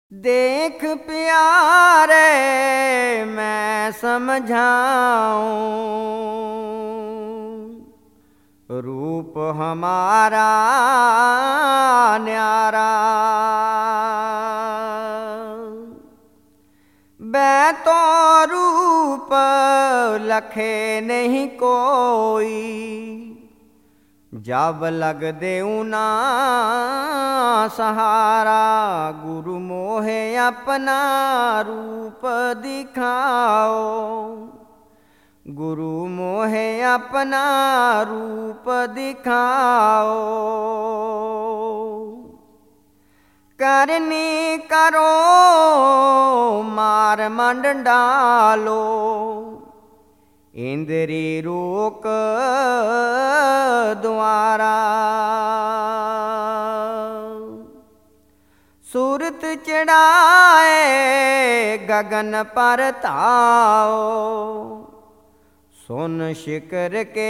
देख प्यारे मैं समझाऊं, रूप हमारा न्यारा। बै तो रूप लखे नहीं कोई, जब लग देऊ ना सहारा। गुरु मोहे अपना रूप दिखाओ, गुरु मोहे अपना रूप दिखाओ। करनी करो मार मंड डालो, इंद्री रोक द्वारा। सूरत चढ़ाए गगन पर ताओ, सुन शिकर के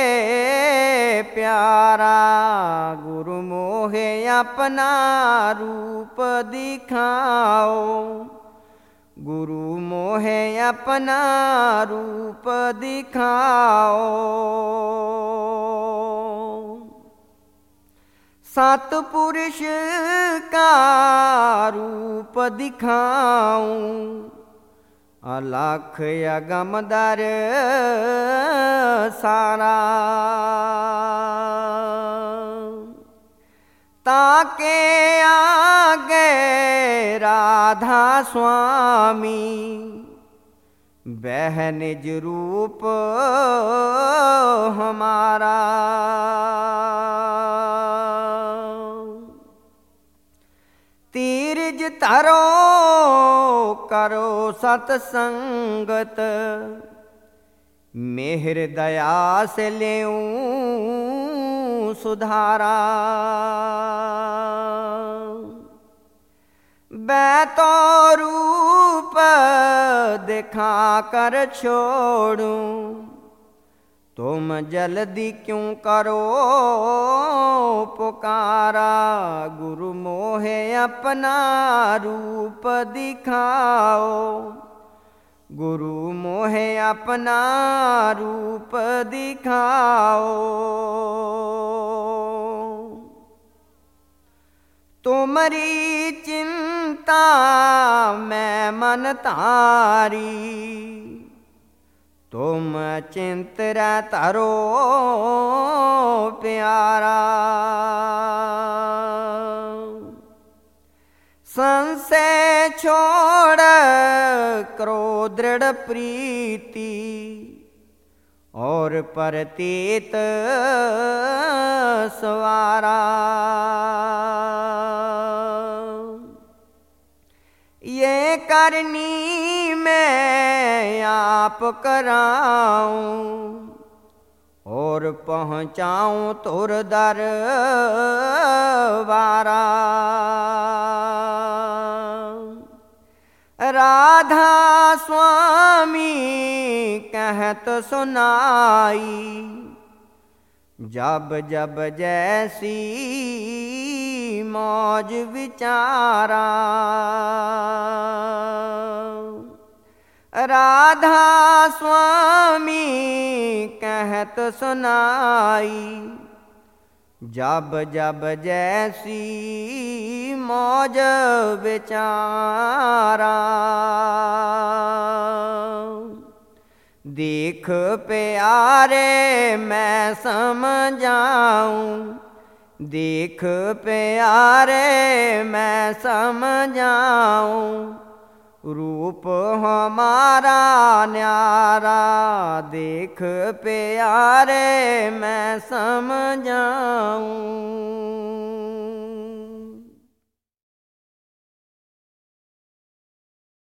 प्यारा। गुरु मोहे अपना रूप दिखाओ, गुरु मोहे अपना रूप दिखाओ। सतपुरुष का रूप दिखाऊं, अलख अगम दर सारा। ताके आगे राधा स्वामी, वह निज रूप हमारा। तीरज धरो करो सतसंगत, मेहर दया से लेऊं सुधारा। बै तो रूप दिखा कर छोड़ूं, तुम जल्दी क्यों करो पुकारा। गुरु मोहे अपना रूप दिखाओ, गुरु मोहे अपना रूप दिखाओ। तुमरी चिंता मैं मन तारी, तुम चिंत तरो प्यारा। संशय छोड़ करो दृढ़ प्रीति, और परतीत सवारा। ये करनी मैं आप कराऊं, और पहुँचाऊं तुर दरबारा। राधा स्वामी कहत सुनाई, जब जब जैसी मौज विचारा। राधा स्वामी कहत सुनाई, जब जब जैसी मौज विचारा। देख प्यारे मैं समझाऊं, देख प्यारे मैं समझाऊं, रूप हमारा न्यारा। देख प्यारे मैं समझाऊं।